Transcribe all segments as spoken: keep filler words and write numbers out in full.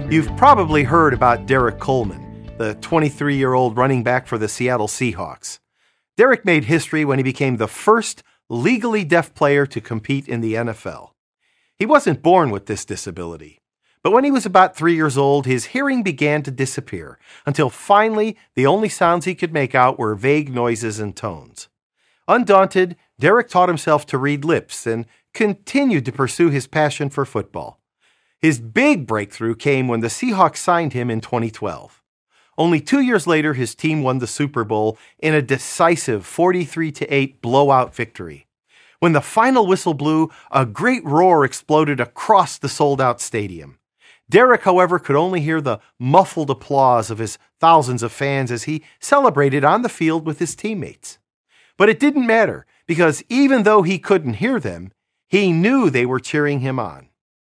You've probably heard about Derek Coleman, the twenty-three-year-old running back for the Seattle Seahawks. Derek made history when he became the first legally deaf player to compete in the N F L. He wasn't born with this disability, but when he was about three years old, his hearing began to disappear, until finally the only sounds he could make out were vague noises and tones. Undaunted, Derek taught himself to read lips and continued to pursue his passion for football. His big breakthrough came when the Seahawks signed him in twenty twelve. Only two years later, his team won the Super Bowl in a decisive forty-three to eight blowout victory. When the final whistle blew, a great roar exploded across the sold-out stadium. Derek, however, could only hear the muffled applause of his thousands of fans as he celebrated on the field with his teammates. But it didn't matter, because even though he couldn't hear them, he knew they were cheering him on.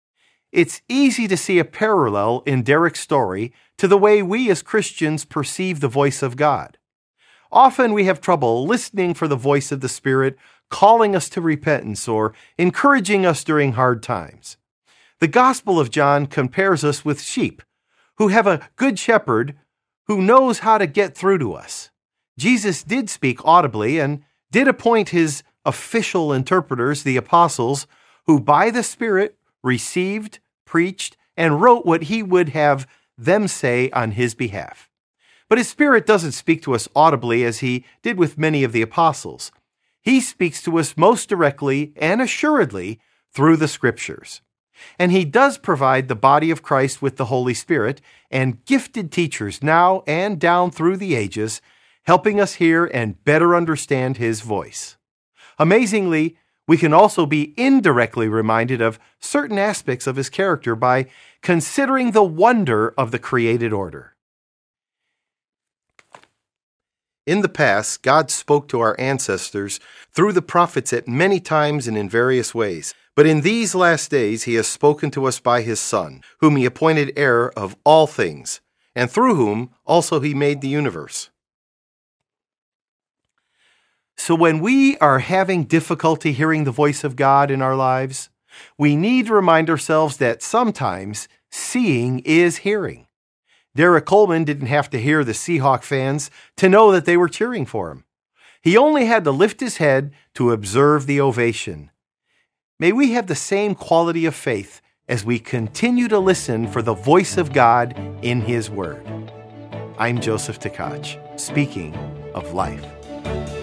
It's easy to see a parallel in Derek's story to the way we as Christians perceive the voice of God. Often we have trouble listening for the voice of the Spirit calling us to repentance or encouraging us during hard times. The Gospel of John compares us with sheep who have a good shepherd who knows how to get through to us. Jesus did speak audibly and did appoint his official interpreters, the apostles, who by the Spirit received, preached, and wrote what he would have them say on his behalf. But his Spirit doesn't speak to us audibly as he did with many of the apostles. He speaks to us most directly and assuredly through the Scriptures. And he does provide the body of Christ with the Holy Spirit and gifted teachers now and down through the ages, helping us hear and better understand his voice. Amazingly, we can also be indirectly reminded of certain aspects of his character by considering the wonder of the created order. In the past, God spoke to our ancestors through the prophets at many times and in various ways. But in these last days, he has spoken to us by his Son, whom he appointed heir of all things, and through whom also he made the universe. So when we are having difficulty hearing the voice of God in our lives, we need to remind ourselves that sometimes seeing is hearing. Derek Coleman didn't have to hear the Seahawk fans to know that they were cheering for him. He only had to lift his head to observe the ovation. May we have the same quality of faith as we continue to listen for the voice of God in his word. I'm Joseph Tkach, speaking of life.